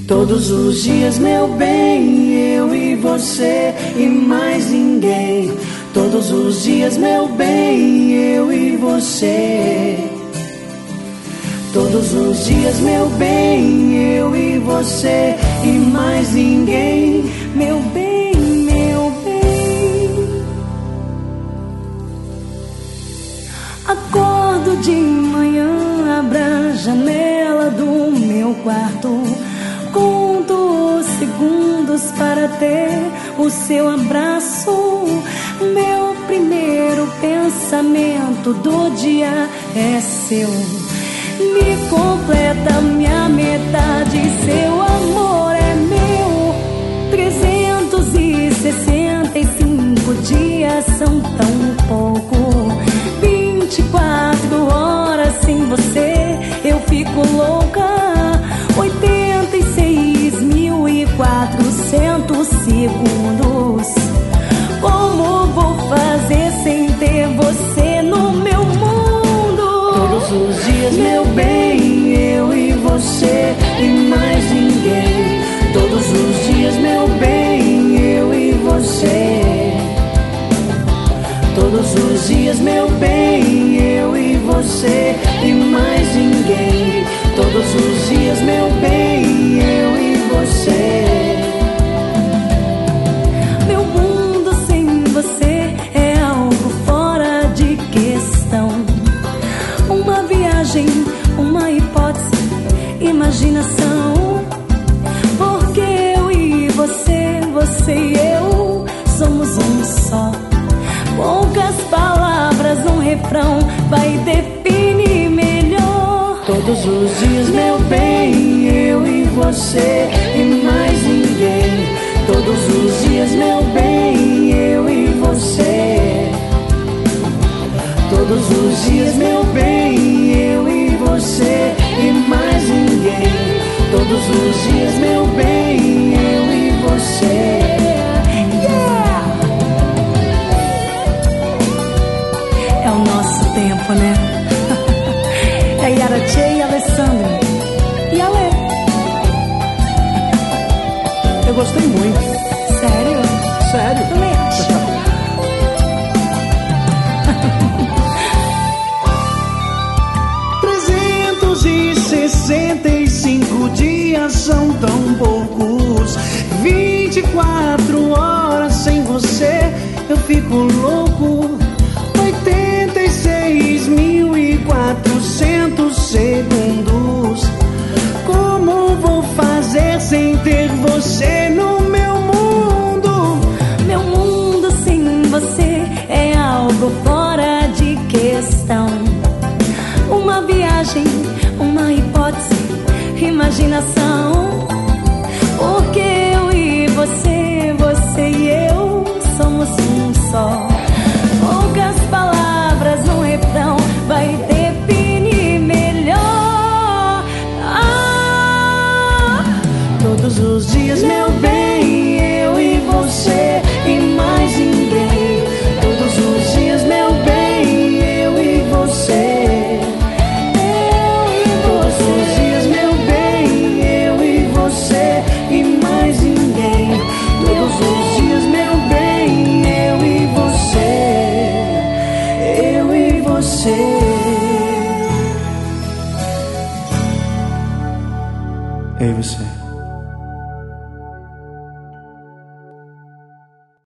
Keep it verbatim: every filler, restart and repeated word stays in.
Todos os dias, meu bem, eu e você e mais ninguém. Todos os dias, meu bem, eu e você. Todos os dias, meu bem, eu e você e mais ninguém. Meu bem, meu bem. Acordo de manhã, abro a janela do meu quarto, conto os segundos para ter o seu abraço. Meu primeiro pensamento do dia é seu. Me completa minha metade, seu amor é meu. trezentos e sessenta e cinco dias são tão pouco. vinte e quatro horas sem você eu fico louca. Oitenta e seis mil e quatrocentos segundos. Como vou fazer sem ter você no meu mundo? Todos os dias, meu bem, eu e você e mais ninguém. Todos os dias, meu bem, eu e você. Todos os dias, meu bem, eu e você e mais ninguém. Todos os dias, meu bem, eu e você. Meu mundo sem você é algo fora de questão. Uma viagem, uma hipótese, imaginação. Porque eu e você, você e eu somos um só. Poucas palavras, um refrão vai definir melhor. Todos os dias, meu bem, eu e você e mais ninguém. Todos os dias, meu bem, eu e você. Todos os dias, meu bem, eu e você e mais ninguém. Todos os dias, meu bem, eu e você. É o nosso tempo, né? É Yara Tchê e Alessandra. E Ale. Eu gostei muito. Sério? Sério? Eu também acho. trezentos e sessenta e cinco dias são tão poucos. vinte e quatro horas sem você eu fico louco. Oitenta e seis mil e quatrocentos segundos. Como vou fazer sem ter você no meu mundo? Meu mundo sem você é algo fora de questão. Uma viagem, uma hipótese, imaginação. Porque eu e você, você e eu somos um só. Poucas palavras, um refrão vai definir melhor. Ah! Todos os dias, meu bem, eu e você e mais ninguém. Todos os dias, meu bem, eu e você. Todos os dias, meu bem, eu e você e mais ninguém. Todos os dias, meu bem, eu e você. Eu e você. Eu e você.